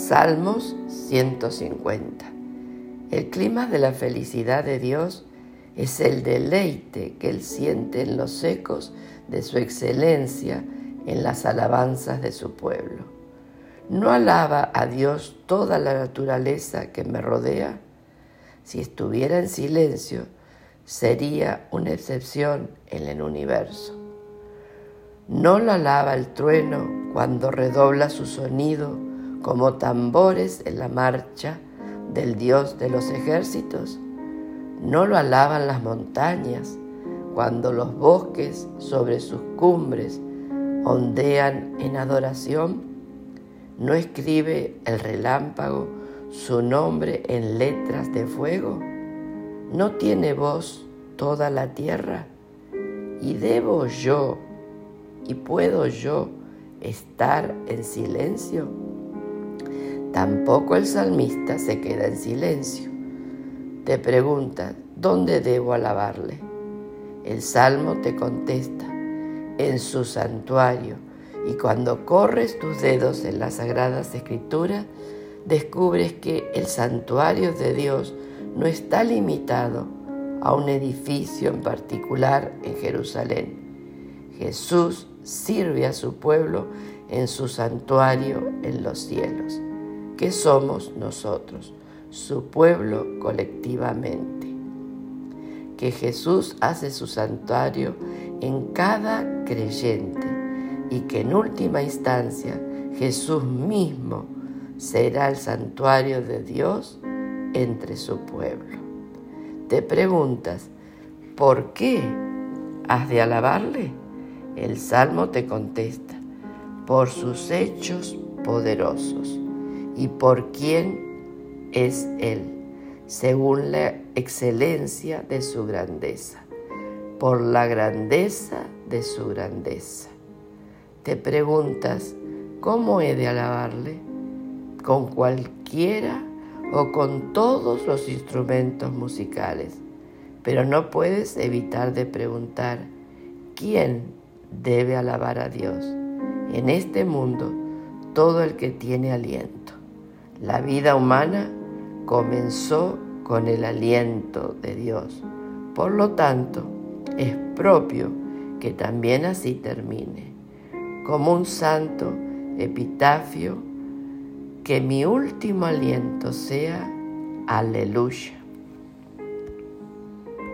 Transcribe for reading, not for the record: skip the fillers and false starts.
Salmos 150. El clima de la felicidad de Dios es el deleite que Él siente en los ecos de su excelencia, en las alabanzas de su pueblo. ¿No alaba a Dios toda la naturaleza que me rodea? Si estuviera en silencio, sería una excepción en el universo. ¿No lo alaba el trueno cuando redobla su sonido como tambores en la marcha del Dios de los ejércitos? ¿No lo alaban las montañas cuando los bosques sobre sus cumbres ondean en adoración? ¿No escribe el relámpago su nombre en letras de fuego? ¿No tiene voz toda la tierra? ¿Y debo yo y puedo yo estar en silencio? Tampoco el salmista se queda en silencio. Te preguntas, ¿dónde debo alabarle? El Salmo te contesta, en su santuario. Y cuando corres tus dedos en las Sagradas Escrituras, descubres que el santuario de Dios no está limitado a un edificio en particular en Jerusalén. Jesús sirve a su pueblo en su santuario en los cielos. ¿Qué somos nosotros? Su pueblo colectivamente. Que Jesús hace su santuario en cada creyente y que en última instancia Jesús mismo será el santuario de Dios entre su pueblo. Te preguntas, ¿por qué has de alabarle? El Salmo te contesta, por sus hechos poderosos y por quién es Él, según la excelencia de su grandeza, por la grandeza de su grandeza. Te preguntas, ¿cómo he de alabarle? ¿Con cualquiera o con todos los instrumentos musicales? Pero no puedes evitar de preguntar, ¿quién debe alabar a Dios? En este mundo, todo el que tiene aliento. La vida humana comenzó con el aliento de Dios. Por lo tanto, es propio que también así termine. Como un santo epitafio, que mi último aliento sea aleluya.